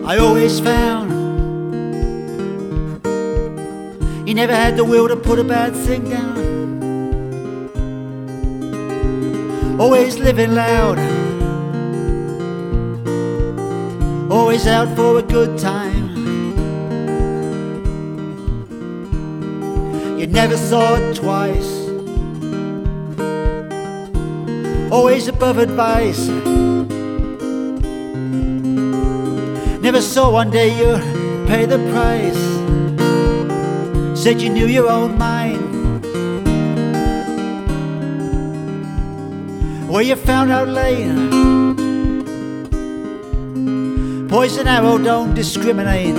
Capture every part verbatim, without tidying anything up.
I always found he never had the will to put a bad thing down. Always living loud, always out for a good time. You never saw it twice, always above advice. Never saw one day you pay the price. Said you knew your own mind. Well, you found out later, poison arrow don't discriminate.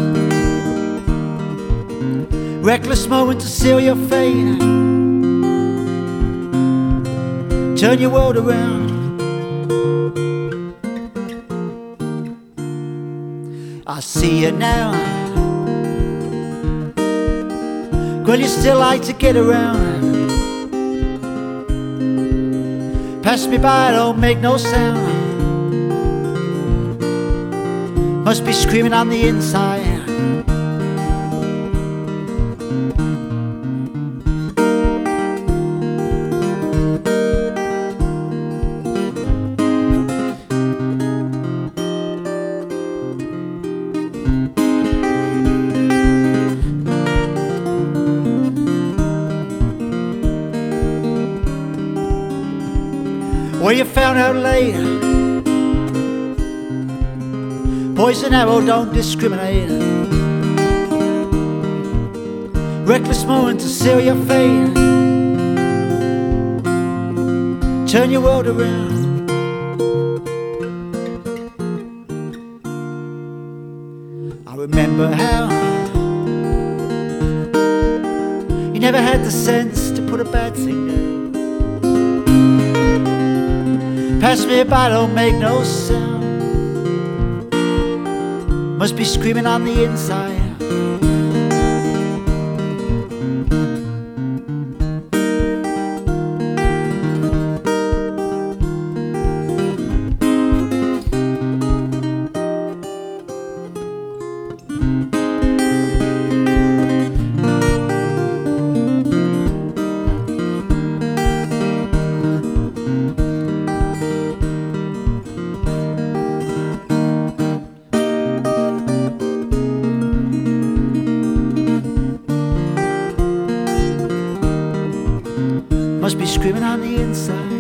Reckless moment to seal your fate. Turn your world around. I see you now. Girl, you still like to get around. Pass me by, don't make no sound. Must be screaming on the inside. Well, you found out later, poison arrow don't discriminate. Reckless moment to seal your fate. Turn your world around. I remember how you never had the sense to put a bad thing down. Pass me by, don't make no sound. Must be screaming on the inside. Must be screaming on the inside.